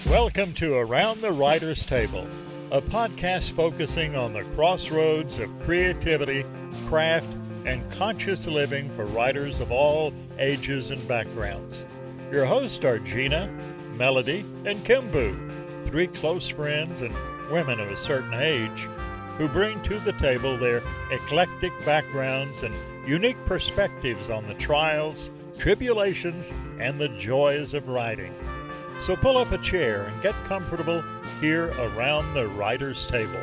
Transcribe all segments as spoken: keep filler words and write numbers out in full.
Welcome to Around the Writer's Table, a podcast focusing on the crossroads of creativity, craft, and conscious living for writers of all ages and backgrounds. Your hosts are Gina, Melody, and Kimbu, three close friends and women of a certain age who bring to the table their eclectic backgrounds and unique perspectives on the trials, tribulations, and the joys of writing. So pull up a chair and get comfortable here around the writer's table.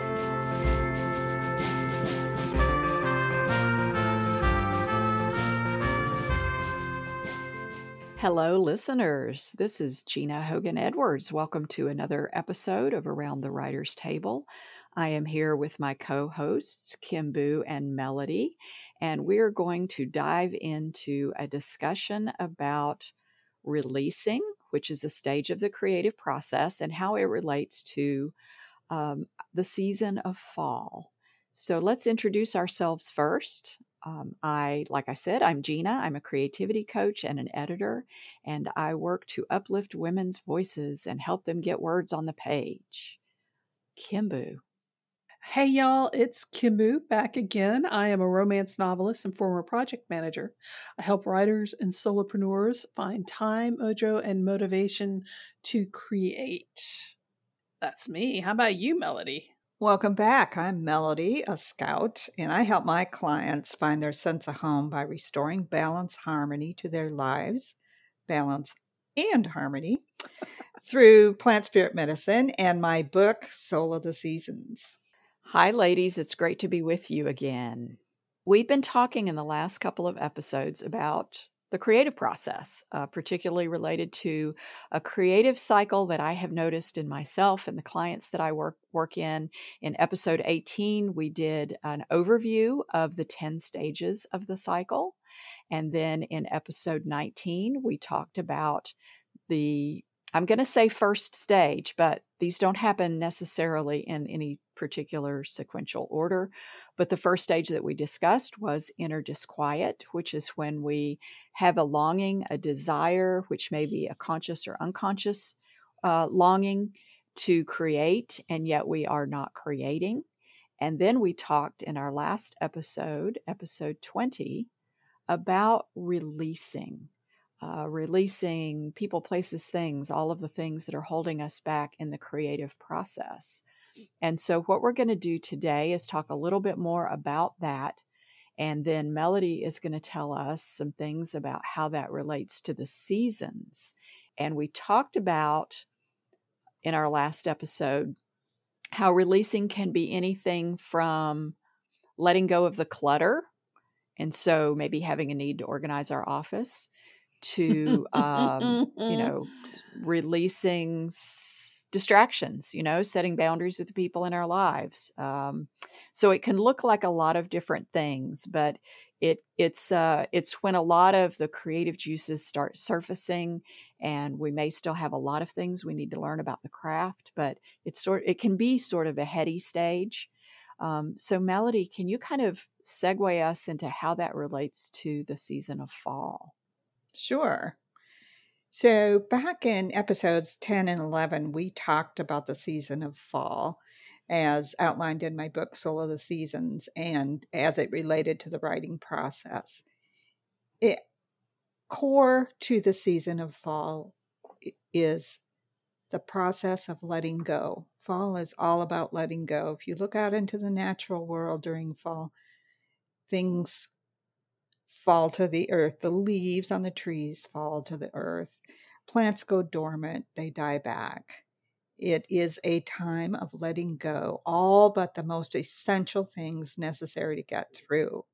Hello, listeners. This is Gina Hogan Edwards. Welcome to another episode of Around the Writer's Table. I am here with my co-hosts, Kimbu and Melody, and we are going to dive into a discussion about releasing, which is a stage of the creative process, and how it relates to um, the season of fall. So let's introduce ourselves first. Um, I, like I said, I'm Gina. I'm a creativity coach and an editor, and I work to uplift women's voices and help them get words on the page. Kimbu. Hey y'all, it's Kimbu back again. I am a romance novelist and former project manager. I help writers and solopreneurs find time, mojo, and motivation to create. That's me. How about you, Melody? Welcome back. I'm Melody, a scout, and I help my clients find their sense of home by restoring balance, harmony to their lives, balance and harmony, through plant spirit medicine and my book, Soul of the Seasons. Hi, ladies. It's great to be with you again. We've been talking in the last couple of episodes about the creative process, uh, particularly related to a creative cycle that I have noticed in myself and the clients that I work work in. In episode eighteen, we did an overview of the ten stages of the cycle. And then in episode nineteen, we talked about the, I'm going to say first stage, but these don't happen necessarily in any particular sequential order. But the first stage that we discussed was inner disquiet, which is when we have a longing, a desire, which may be a conscious or unconscious uh, longing to create, and yet we are not creating. And then we talked in our last episode, episode twenty, about releasing. Uh, releasing people, places, things, all of the things that are holding us back in the creative process. And so what we're going to do today is talk a little bit more about that. And then Melody is going to tell us some things about how that relates to the seasons. And we talked about in our last episode how releasing can be anything from letting go of the clutter. And so maybe having a need to organize our office, to, um, you know, releasing s- distractions, you know, setting boundaries with the people in our lives. Um, so it can look like a lot of different things, but it it's uh, it's when a lot of the creative juices start surfacing, and we may still have a lot of things we need to learn about the craft, but it's sort it can be sort of a heady stage. Um, so Melody, can you kind of segue us into how that relates to the season of fall? Sure. So back in episodes ten and eleven, we talked about the season of fall as outlined in my book, Soul of the Seasons, and as it related to the writing process. It, core to the season of fall is the process of letting go. Fall is all about letting go. If you look out into the natural world during fall, things fall to the earth. The leaves on the trees fall to the earth. Plants go dormant. They die back. It is a time of letting go, all but the most essential things necessary to get through.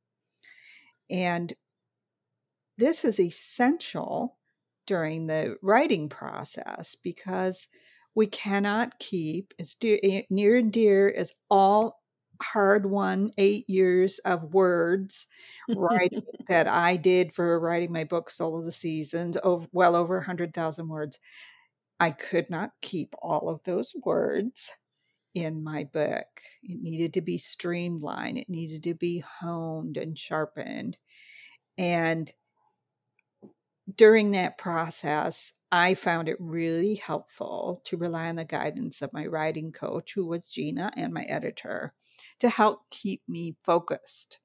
And this is essential during the writing process because we cannot keep, it's dear, near and dear as all hard-won eight years of words writing that I did for writing my book, Soul of the Seasons, over, well over one hundred thousand words. I could not keep all of those words in my book. It needed to be streamlined. It needed to be honed and sharpened. And during that process, I found it really helpful to rely on the guidance of my writing coach, who was Gina, and my editor, to help keep me focused.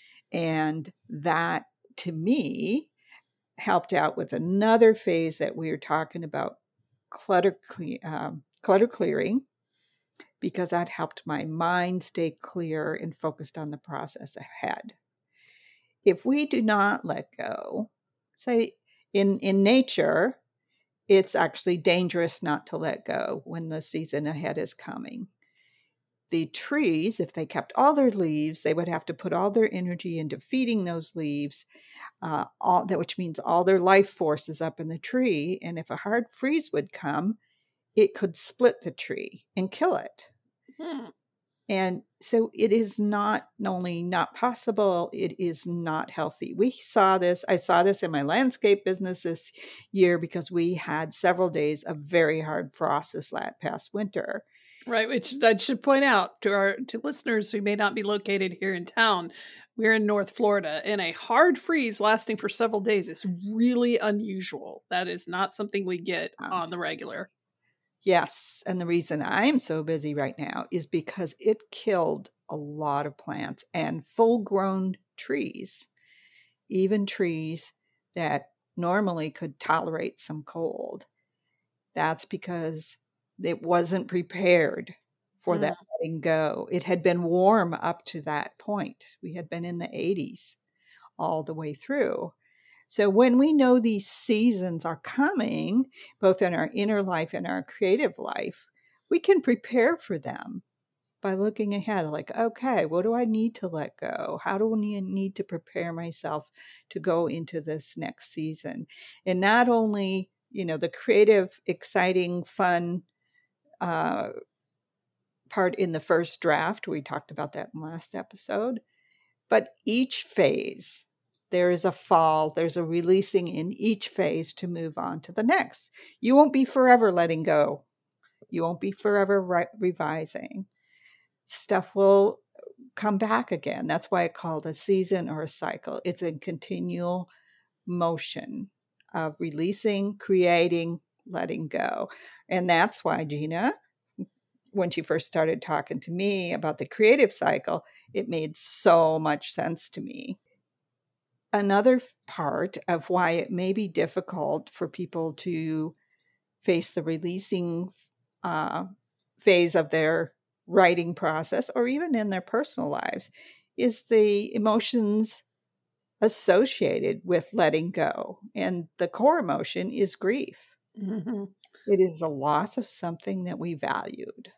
And that, to me, helped out with another phase that we were talking about, clutter, cle- um, clutter clearing, because that helped my mind stay clear and focused on the process ahead. If we do not let go, say in, in nature, it's actually dangerous not to let go when the season ahead is coming. The trees, if they kept all their leaves, they would have to put all their energy into feeding those leaves, uh, all that, which means all their life force is up in the tree. And if a hard freeze would come, it could split the tree and kill it. Hmm. And so it is not only not possible, it is not healthy. We saw this, I saw this in my landscape business this year because we had several days of very hard frost this last past winter. Right, which I should point out to our to listeners who may not be located here in town. We're in North Florida, and a hard freeze lasting for several days is really unusual. That is not something we get Um, on the regular. Yes. And the reason I'm so busy right now is because it killed a lot of plants and full grown trees, even trees that normally could tolerate some cold. That's because it wasn't prepared for that Mm. letting go. It had been warm up to that point. We had been in the eighties all the way through. So when we know these seasons are coming, both in our inner life and our creative life, we can prepare for them by looking ahead, like, okay, what do I need to let go? How do I need to prepare myself to go into this next season? And not only, you know, the creative, exciting, fun uh, part in the first draft, we talked about that in the last episode, but each phase, there is a fall, there's a releasing in each phase to move on to the next. You won't be forever letting go. You won't be forever re- revising. Stuff will come back again. That's why it's called a season or a cycle. It's a continual motion of releasing, creating, letting go. And that's why, Gina, when she first started talking to me about the creative cycle, it made so much sense to me. Another part of why it may be difficult for people to face the releasing uh, phase of their writing process, or even in their personal lives, is the emotions associated with letting go. And the core emotion is grief. Mm-hmm. It is the loss of something that we valued.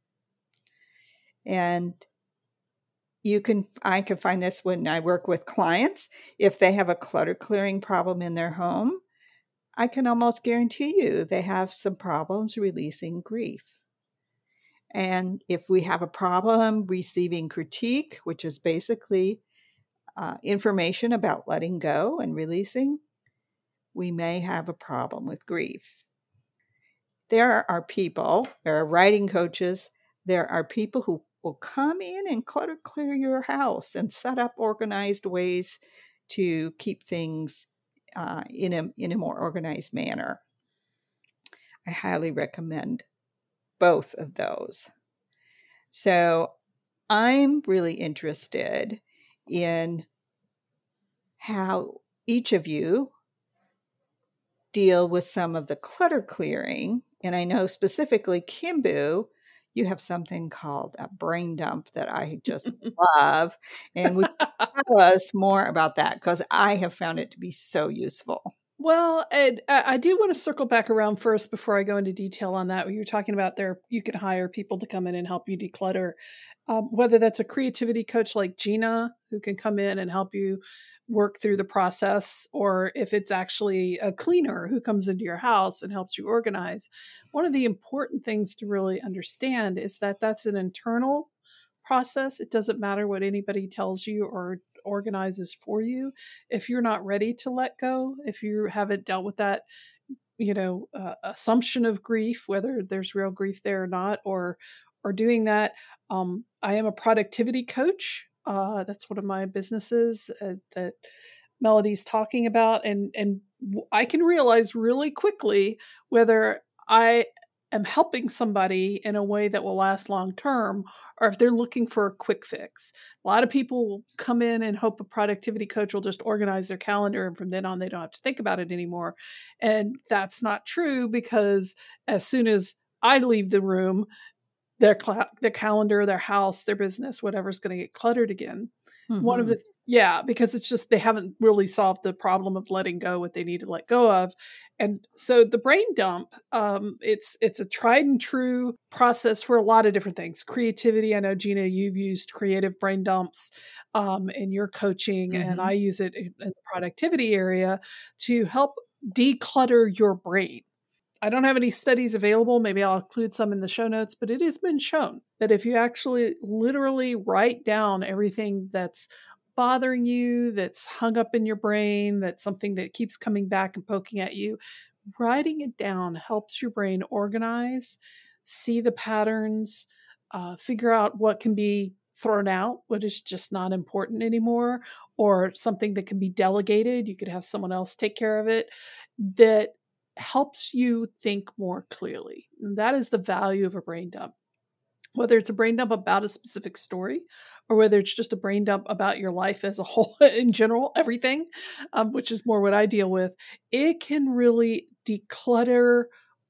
And you can, I can find this when I work with clients. If they have a clutter clearing problem in their home, I can almost guarantee you they have some problems releasing grief. And if we have a problem receiving critique, which is basically uh, information about letting go and releasing, we may have a problem with grief. There are people, there are writing coaches, there are people who will come in and clutter clear your house and set up organized ways to keep things uh, in a in a more organized manner. I highly recommend both of those. So I'm really interested in how each of you deal with some of the clutter clearing. And I know specifically, Kimbu, you have something called a brain dump that I just love. And would you tell us more about that? Because I have found it to be so useful. Well, Ed, I do want to circle back around first before I go into detail on that. What you're talking about there, you can hire people to come in and help you declutter. Um, whether that's a creativity coach like Gina, who can come in and help you work through the process, or if it's actually a cleaner who comes into your house and helps you organize. One of the important things to really understand is that that's an internal process. It doesn't matter what anybody tells you or organizes for you. If you're not ready to let go, if you haven't dealt with that, you know, uh, assumption of grief, whether there's real grief there or not, or or doing that, um, I am a productivity coach. Uh, that's one of my businesses uh, that Melody's talking about, and and I can realize really quickly whether I am helping somebody in a way that will last long term, or if they're looking for a quick fix. A lot of people will come in and hope a productivity coach will just organize their calendar, and from then on, they don't have to think about it anymore. And that's not true, because as soon as I leave the room, their cl- their calendar, their house, their business, whatever's going to get cluttered again. Mm-hmm. One of the yeah, because it's just they haven't really solved the problem of letting go what they need to let go of. And so the brain dump, um, it's it's a tried and true process for a lot of different things. Creativity, I know, Gina, you've used creative brain dumps um, in your coaching, mm-hmm. and I use it in the productivity area to help declutter your brain. I don't have any studies available. Maybe I'll include some in the show notes, but it has been shown that if you actually literally write down everything that's bothering you, that's hung up in your brain, that's something that keeps coming back and poking at you, writing it down helps your brain organize, see the patterns, uh, figure out what can be thrown out, what is just not important anymore, or something that can be delegated. You could have someone else take care of it. That helps you think more clearly. And that is the value of a brain dump. Whether it's a brain dump about a specific story, or whether it's just a brain dump about your life as a whole in general, everything, um, which is more what I deal with, it can really declutter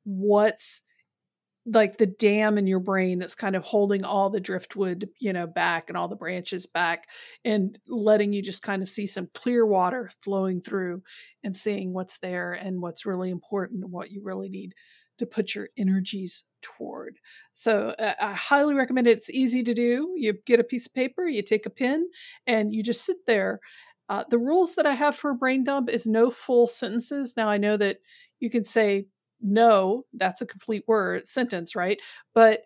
what's like the dam in your brain that's kind of holding all the driftwood, you know, back and all the branches back, and letting you just kind of see some clear water flowing through and seeing what's there and what's really important and what you really need to put your energies toward. So uh, I highly recommend it. It's easy to do. You get a piece of paper, you take a pen, and you just sit there. Uh, the rules that I have for a brain dump is no full sentences. Now I know that you can say, no, that's a complete word sentence, right? But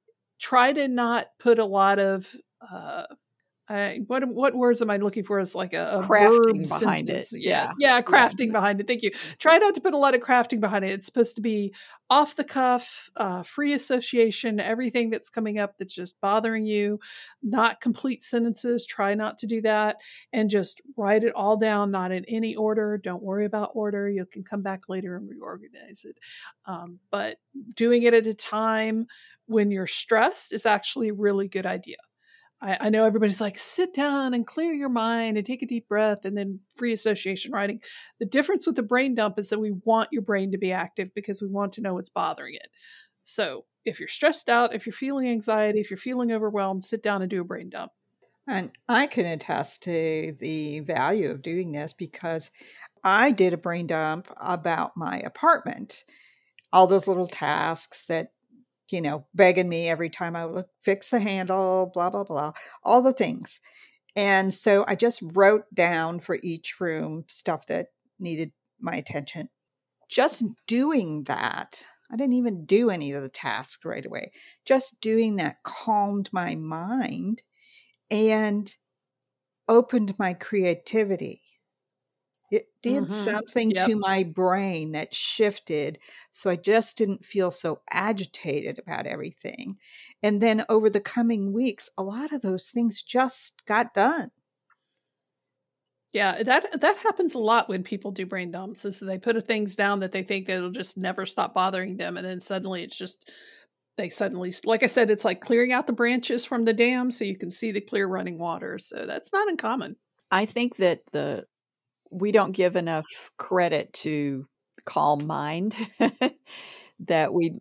try to not put a lot of uh, I, what what words am I looking for as like a, a crafting verb behind sentence? it. Yeah, Yeah. yeah, crafting yeah. behind it. Thank you. Try not to put a lot of crafting behind it. It's supposed to be off the cuff, uh, free association, everything that's coming up that's just bothering you, not complete sentences. Try not to do that, and just write it all down, not in any order. Don't worry about order. You can come back later and reorganize it. Um, but doing it at a time when you're stressed is actually a really good idea. I, I know everybody's like, sit down and clear your mind and take a deep breath and then free association writing. The difference with the brain dump is that we want your brain to be active because we want to know what's bothering it. So if you're stressed out, if you're feeling anxiety, if you're feeling overwhelmed, sit down and do a brain dump. And I can attest to the value of doing this because I did a brain dump about my apartment. All those little tasks that, you know, begging me every time I would fix the handle, blah, blah, blah, all the things. And so I just wrote down for each room stuff that needed my attention. Just doing that, I didn't even do any of the tasks right away. Just doing that calmed my mind and opened my creativity. It did mm-hmm. something yep. to my brain that shifted, so I just didn't feel so agitated about everything. And then over the coming weeks, a lot of those things just got done. Yeah, that that happens a lot when people do brain dumps, is they put things down that they think that'll just never stop bothering them, and then suddenly it's just, they suddenly, like I said, it's like clearing out the branches from the dam so you can see the clear running water. So that's not uncommon. I think that the we don't give enough credit to calm mind that we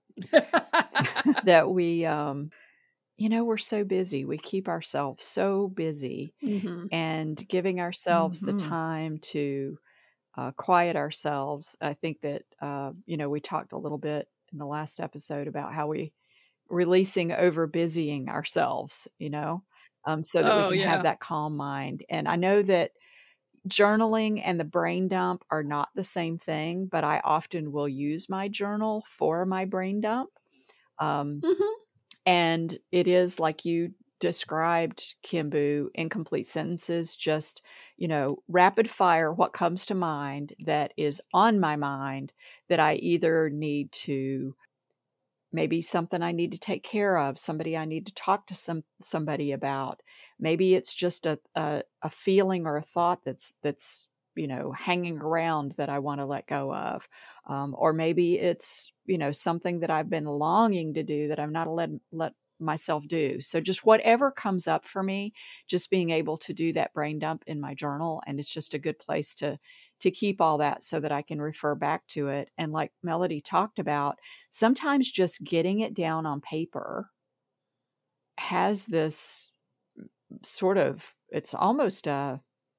that we um you know, we're so busy. We keep ourselves so busy, mm-hmm. and giving ourselves mm-hmm. the time to uh, quiet ourselves. I think that uh, you know, we talked a little bit in the last episode about how we releasing over busying ourselves, you know, um, so that oh, we can yeah. have that calm mind. And I know that journaling and the brain dump are not the same thing, but I often will use my journal for my brain dump. Um, mm-hmm. And it is like you described, Kimbu, incomplete sentences, just, you know, rapid fire what comes to mind that is on my mind that I either need to, maybe something I need to take care of, somebody I need to talk to some somebody about. Maybe it's just a, a, a feeling or a thought that's that's you know, hanging around that I want to let go of. Um, or maybe it's, you know, something that I've been longing to do that I'm not let, let myself do. So just whatever comes up for me, just being able to do that brain dump in my journal. And it's just a good place to, to keep all that so that I can refer back to it. And like Melody talked about, sometimes just getting it down on paper has this sort of, it's almost a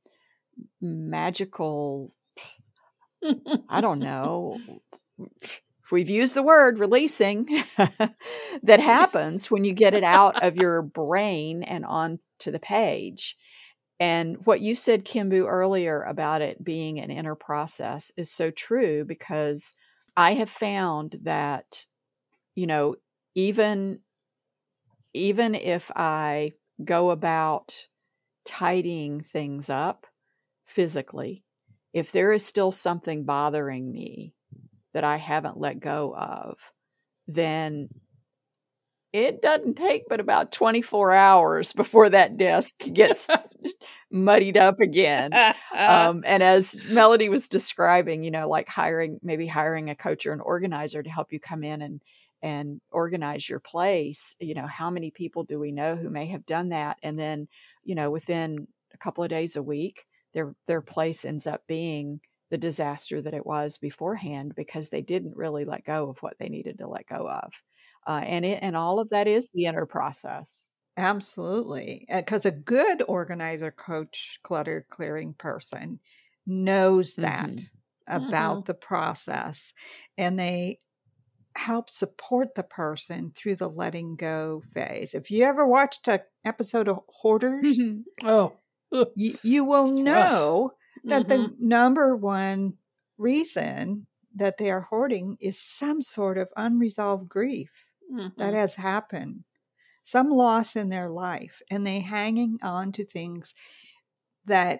magical, I don't know, if we've used the word releasing, that happens when you get it out of your brain and onto the page. And what you said, Kimbu, earlier about it being an inner process is so true, because I have found that, you know, even, even if I go about tidying things up physically, if there is still something bothering me that I haven't let go of, then it doesn't take but about twenty-four hours before that desk gets muddied up again. Um, and as Melody was describing, you know, like hiring, maybe hiring a coach or an organizer to help you come in and, and organize your place. You know, how many people do we know who may have done that? And then, you know, within a couple of days, a week, their, their place ends up being the disaster that it was beforehand, because they didn't really let go of what they needed to let go of. Uh, and it, and all of that is the inner process. Absolutely. Because a good organizer, coach, clutter clearing person knows that Mm-hmm. about Mhm. the process, and they help support the person through the letting go phase. If you ever watched an episode of Hoarders, Oh, ugh, you, you will it's rough. know that Mhm. the number one reason that they are hoarding is some sort of unresolved grief that Mhm. has happened, some loss in their life, and they hanging on to things that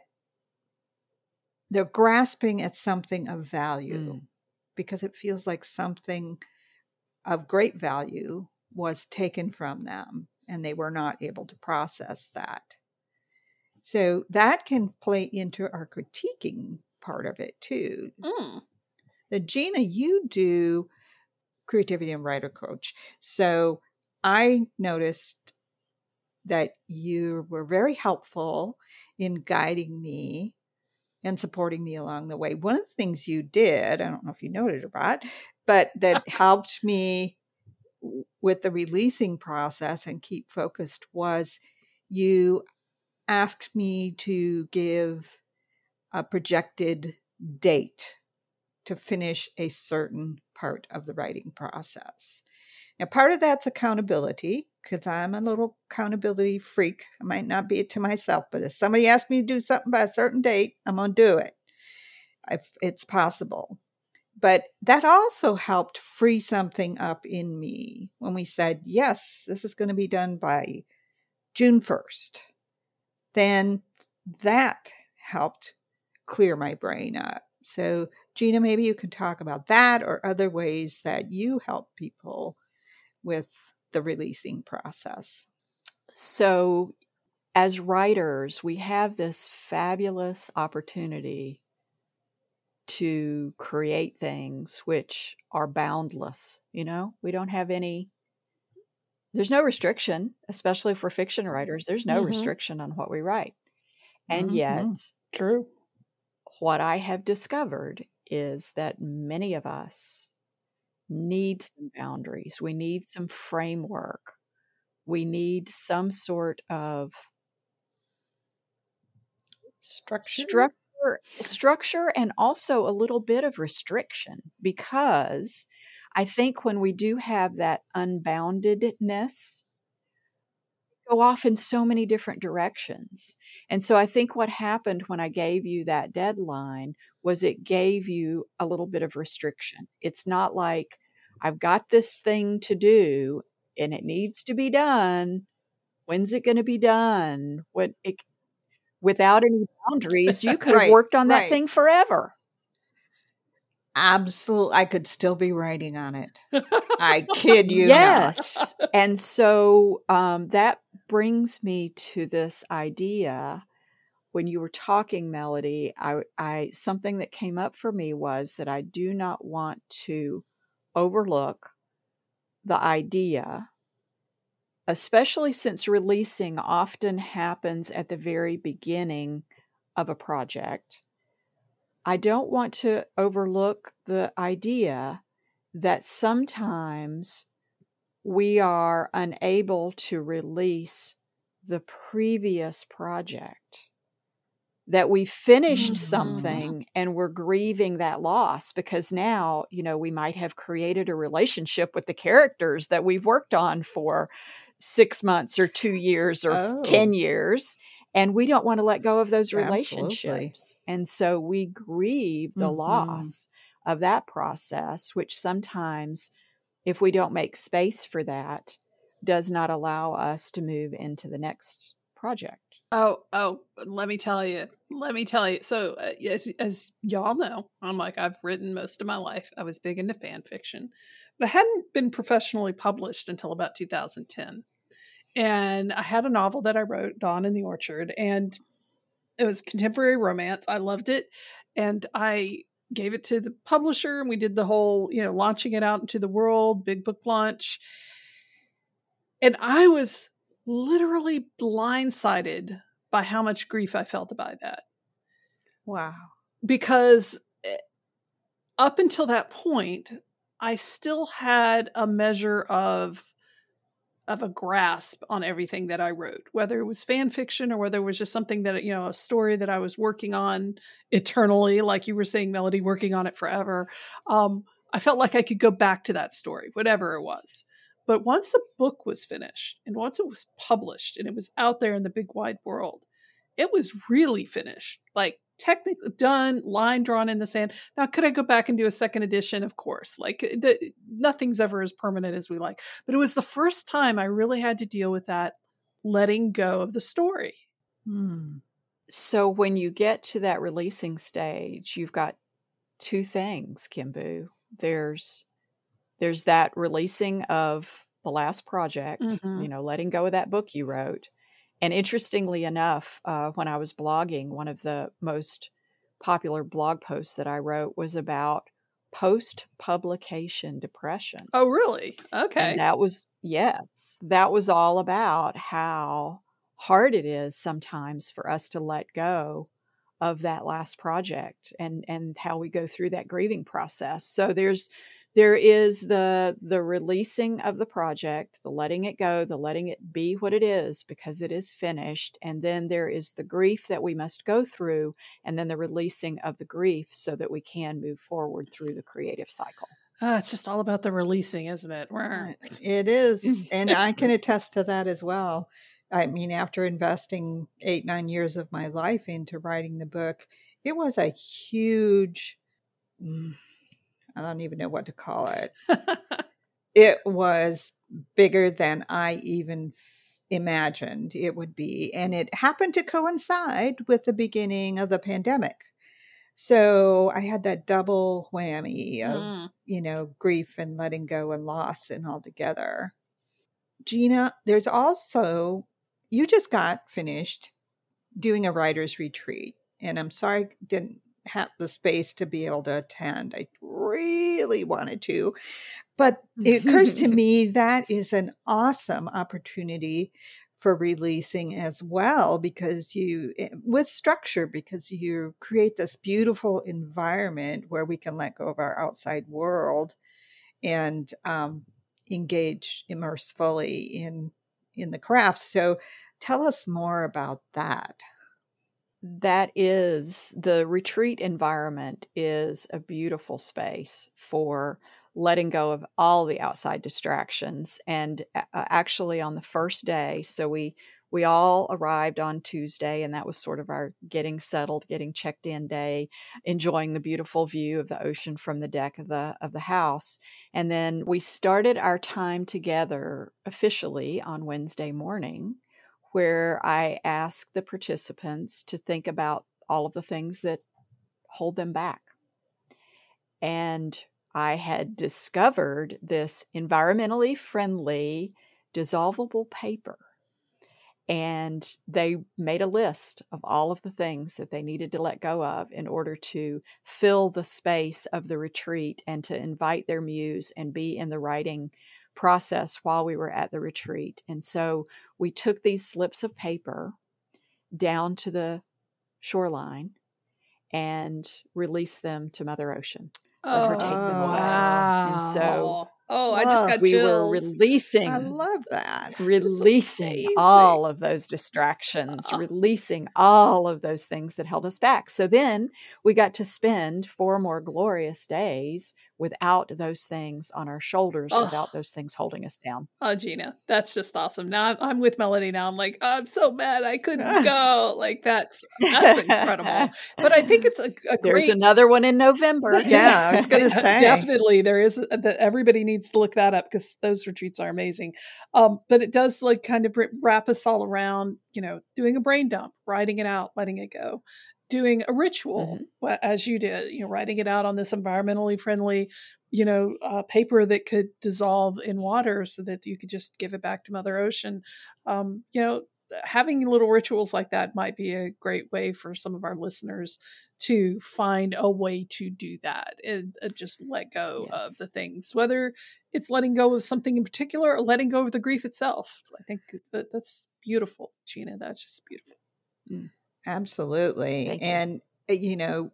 they're grasping at something of value Mm. because it feels like something of great value was taken from them and they were not able to process that. So that can play into our critiquing part of it too. Mm. Now, Gina, you do creativity and writer coach. So I noticed that you were very helpful in guiding me and supporting me along the way. One of the things you did, I don't know if you noted or not, but that helped me w- with the releasing process and keep focused was you asked me to give a projected date to finish a certain part of the writing process. Now, part of that's accountability, because I'm a little accountability freak. I might not be it to myself, but if somebody asks me to do something by a certain date, I'm going to do it if it's possible. But that also helped free something up in me when we said, yes, this is going to be done by June first. Then that helped clear my brain up. So, Gina, maybe you can talk about that or other ways that you help people with the releasing process. So as writers, we have this fabulous opportunity to create things which are boundless. You know, we don't have any, there's no restriction, especially for fiction writers. There's no Mhm. restriction on what we write. And Mhm. yet, True. what I have discovered is that many of us need some boundaries. We need some framework. We need some sort of Structure. structure, structure, and also a little bit of restriction, because I think when we do have that unboundedness, go off in so many different directions. And so I think what happened when I gave you that deadline was it gave you a little bit of restriction. It's not like I've got this thing to do and it needs to be done. When's it going to be done? What it, without any boundaries, you could have Right, worked on that right. thing forever. Absolutely. I could still be writing on it. I kid you Yes. not. And so um, that brings me to this idea, when you were talking, Melody, I, I something that came up for me was that I do not want to overlook the idea, especially since releasing often happens at the very beginning of a project. I don't want to overlook the idea that sometimes we are unable to release the previous project, that we finished Mhm. something and we're grieving that loss because now, you know, we might have created a relationship with the characters that we've worked on for six months or two years or Oh. ten years. And we don't want to let go of those Absolutely. relationships. And so we grieve the Mhm. loss of that process, which sometimes, if we don't make space for that, does not allow us to move into the next project. Oh, oh, let me tell you. Let me tell you. So, uh, as, as y'all know, I'm like, I've written most of my life. I was big into fan fiction, but I hadn't been professionally published until about two thousand ten. And I had a novel that I wrote, Dawn in the Orchard, and it was contemporary romance. I loved it. And I gave it to the publisher, and we did the whole, you know, launching it out into the world, big book launch. And I was literally blindsided by how much grief I felt about that. Wow. Because up until that point, I still had a measure of of a grasp on everything that I wrote, whether it was fan fiction or whether it was just something that, you know, a story that I was working on eternally, like you were saying, Melody, working on it forever. Um, I felt like I could go back to that story, whatever it was. But once the book was finished and once it was published and it was out there in the big wide world, it was really finished. Like, technically done, line drawn in the sand. Now, could I go back and do a second edition? Of course. Like, the, nothing's ever as permanent as we like. But it was the first time I really had to deal with that letting go of the story. Hmm. So when you get to that releasing stage, you've got two things, Kimbu. There's there's that releasing of the last project, Mhm. you know, letting go of that book you wrote. And interestingly enough, uh, when I was blogging, one of the most popular blog posts that I wrote was about post-publication depression. Oh, really? Okay. And that was, yes, that was all about how hard it is sometimes for us to let go of that last project and, and how we go through that grieving process. So there's, there is the, the releasing of the project, the letting it go, the letting it be what it is because it is finished. And then there is the grief that we must go through, and then the releasing of the grief so that we can move forward through the creative cycle. Uh, it's just all about the releasing, isn't it? It is. And I can attest to that as well. I mean, after investing eight, nine years of my life into writing the book, it was a huge, I don't even know what to call it. It was bigger than I even f- imagined it would be. And it happened to coincide with the beginning of the pandemic. So I had that double whammy of, Mm. you know, grief and letting go and loss and all together. Gina, there's also, you just got finished doing a writer's retreat. And I'm sorry I didn't have the space to be able to attend. I really wanted to. But it occurs to me that is an awesome opportunity for releasing as well, because you, with structure, because you create this beautiful environment where we can let go of our outside world and um, engage, immerse fully in in the craft. So tell us more about that. That is, the retreat environment is a beautiful space for letting go of all the outside distractions. And uh, actually on the first day, so we we all arrived on Tuesday, and that was sort of our getting settled, getting checked in day, enjoying the beautiful view of the ocean from the deck of the of the house. And then we started our time together officially on Wednesday morning, where I ask the participants to think about all of the things that hold them back. And I had discovered this environmentally friendly dissolvable paper. And they made a list of all of the things that they needed to let go of in order to fill the space of the retreat and to invite their muse and be in the writing process while we were at the retreat. And so we took these slips of paper down to the shoreline and released them to Mother Ocean. Let Oh, her take them away. wow. And so Oh, I just got we chills. were releasing, I love that. releasing amazing. all of those distractions, Ah. releasing all of those things that held us back. So then we got to spend four more glorious days without those things on our shoulders, Oh. without those things holding us down. Oh, Gina, that's just awesome. Now I'm, I'm with Melody. Now I'm like, I'm so mad I couldn't go. Like that's that's incredible. But I think it's a, a There's great. another one in November. Yeah, I was going to say. Definitely, there is that. Everybody needs to look that up because those retreats are amazing. Um, but it does like kind of wrap us all around. You know, doing a brain dump, writing it out, letting it go. Doing a ritual, Mm-hmm. as you did, you know, writing it out on this environmentally friendly, you know, uh, paper that could dissolve in water so that you could just give it back to Mother Ocean. Um, you know, having little rituals like that might be a great way for some of our listeners to find a way to do that and uh, just let go Yes. of the things, whether it's letting go of something in particular or letting go of the grief itself. I think that that's beautiful, Gina. That's just beautiful. Mm. Absolutely. Thank you. And, uh, you know,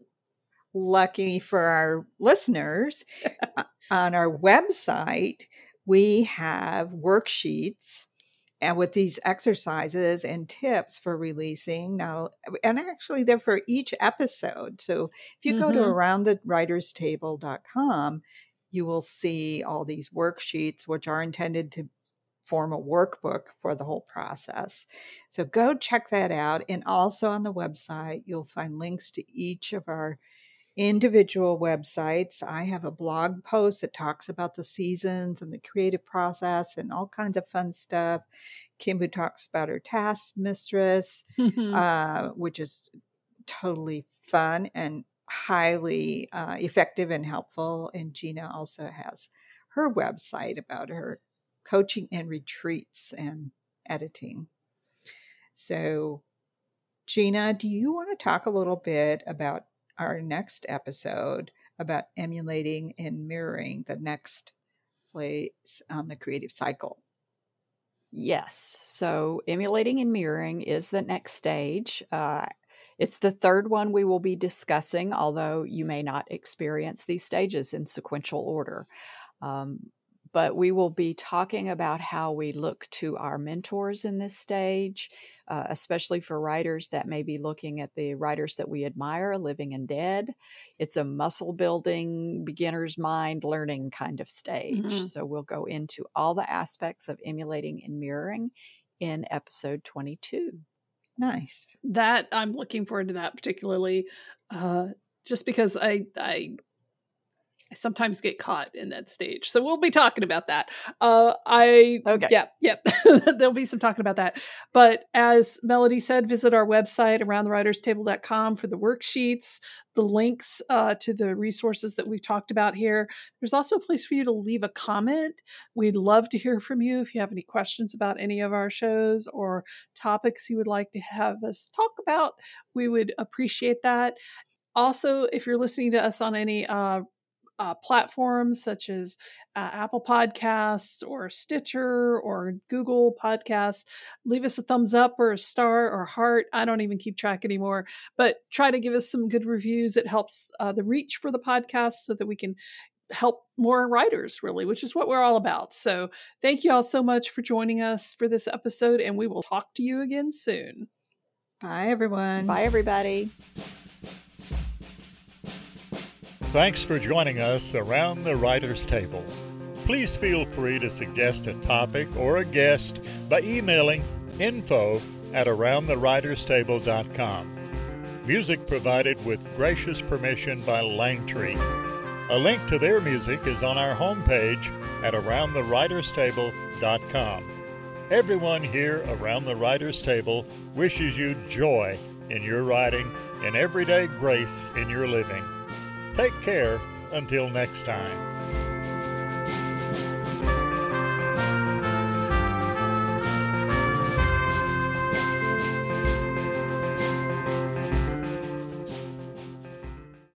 lucky for our listeners, uh, on our website, we have worksheets and with these exercises and tips for releasing now, and actually they're for each episode. So if you go to Mhm. around the writers table dot com, you will see all these worksheets, which are intended to form a workbook for the whole process. So go check that out. And also on the website, you'll find links to each of our individual websites. I have a blog post that talks about the seasons and the creative process and all kinds of fun stuff. Kimbu talks about her task mistress, Mhm. uh, which is totally fun and highly uh, effective and helpful. And Gina also has her website about her coaching and retreats and editing. So, Gina, do you want to talk a little bit about our next episode about emulating and mirroring the next place on the creative cycle? Yes. So emulating and mirroring is the next stage. Uh, it's the third one we will be discussing, although you may not experience these stages in sequential order. Um, but we will be talking about how we look to our mentors in this stage, uh, especially for writers that may be looking at the writers that we admire, living and dead. It's a muscle building, beginner's mind learning kind of stage. Mhm. So we'll go into all the aspects of emulating and mirroring in episode twenty-two. Nice. That I'm looking forward to that particularly, uh, just because I I I sometimes get caught in that stage. So we'll be talking about that. Uh, I, Okay. yep, yep. There'll be some talking about that. But as Melody said, visit our website, around the writers table dot com, for the worksheets, the links uh, to the resources that we've talked about here. There's also a place for you to leave a comment. We'd love to hear from you if you have any questions about any of our shows or topics you would like to have us talk about. We would appreciate that. Also, if you're listening to us on any uh, Uh, platforms such as uh, Apple Podcasts or Stitcher or Google Podcasts, leave us a thumbs up or a star or heart. I don't even keep track anymore, but try to give us some good reviews. It helps uh, the reach for the podcast so that we can help more writers, really, which is what we're all about. So thank you all so much for joining us for this episode, and we will talk to you again soon. Bye, everyone. Bye, everybody. Thanks for joining us around the writer's table. Please feel free to suggest a topic or a guest by emailing info at around the writers table dot com. Music provided with gracious permission by Langtree. A link to their music is on our homepage at around the writers table dot com. Everyone here around the writer's table wishes you joy in your writing and everyday grace in your living. Take care until next time.